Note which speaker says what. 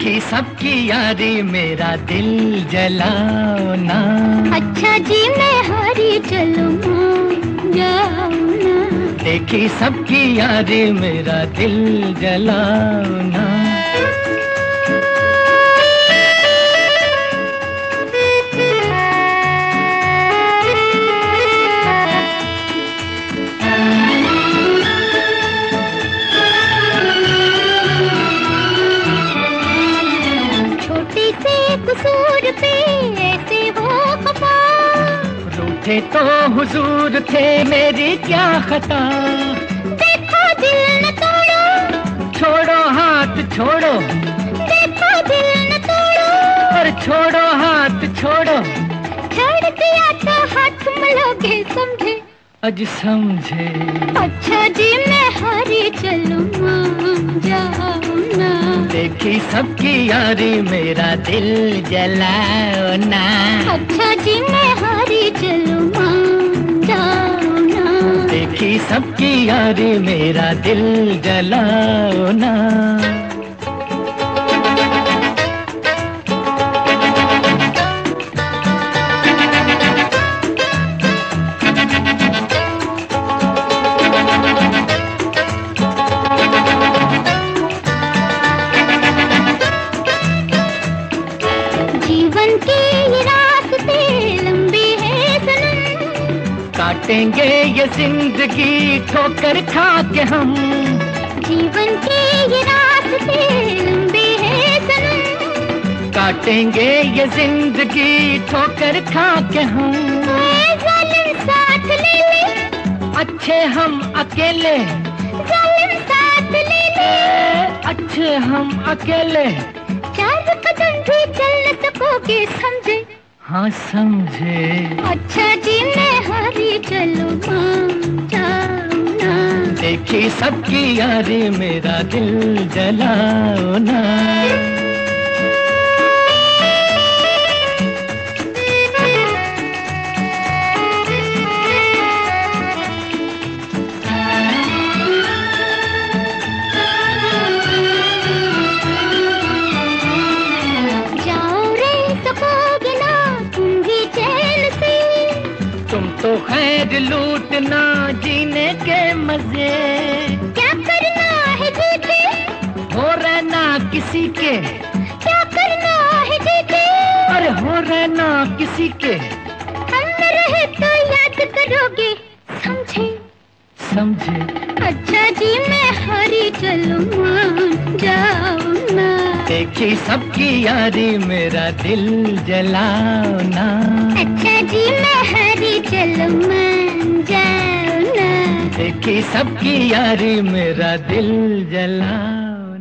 Speaker 1: देखी सबकी यारी मेरा दिल जलाओ ना।
Speaker 2: अच्छा जी मैं हारी चलूं जाओ ना।
Speaker 1: देखी सबकी यारी मेरा दिल जलाओ ना।
Speaker 2: छोटे से कसूर पे ऐसे हो खफा।
Speaker 1: रूठे तो हुजूर थे मेरी क्या खता।
Speaker 2: देखो दिल न तोड़ो,
Speaker 1: छोड़ो हाथ छोड़ो,
Speaker 2: देखो दिल न तोड़ो।
Speaker 1: और छोड़ो हाथ छोड़ो।
Speaker 2: छड़ दिया तो हाथ मलोगे समझे।
Speaker 1: अज समझे।
Speaker 2: अच्छा जी मैं हारी चलूं जाओ ना।
Speaker 1: देखी सबकी यारी मेरा दिल जलाओ ना।
Speaker 2: अच्छा जी मैं हारी चलूं जाओ ना।
Speaker 1: देखी सबकी यारी मेरा दिल जलाओ ना।
Speaker 2: जीवन के ये रास्ते लंबे हैं सनम।
Speaker 1: काटेंगे ये जिंदगी ठोकर खा के हम।
Speaker 2: जीवन के ये रास्ते लंबे हैं सनम।
Speaker 1: काटेंगे ये जिंदगी ठोकर खा के हम।
Speaker 2: ऐ जालिम साथ ले ले,
Speaker 1: अच्छे हम अकेले,
Speaker 2: जालिम साथ ले ले।
Speaker 1: अच्छे हम अकेले।
Speaker 2: चार कदम भी चल न सकोगे समझे।
Speaker 1: हाँ समझे।
Speaker 2: अच्छा जी मैं हारी चलूं जाओ ना।
Speaker 1: देखी सबकी यारी मेरा दिल जलाओ ना। तुम तो खैर लूटना जीने के मजे।
Speaker 2: क्या करना है जीते,
Speaker 1: हो रहना किसी के।
Speaker 2: क्या करना है जीते,
Speaker 1: अरे हो रहना किसी के।
Speaker 2: हम न रहे तो याद करोगे समझे।
Speaker 1: समझे।
Speaker 2: अच्छा जी मैं हारी चलूं जाओ ना।
Speaker 1: देखी सबकी यारी मेरा दिल जलाओ ना।
Speaker 2: अच्छा जी मैं हारी चलूं जाओ ना।
Speaker 1: देखी सबकी यारी मेरा दिल जलाओ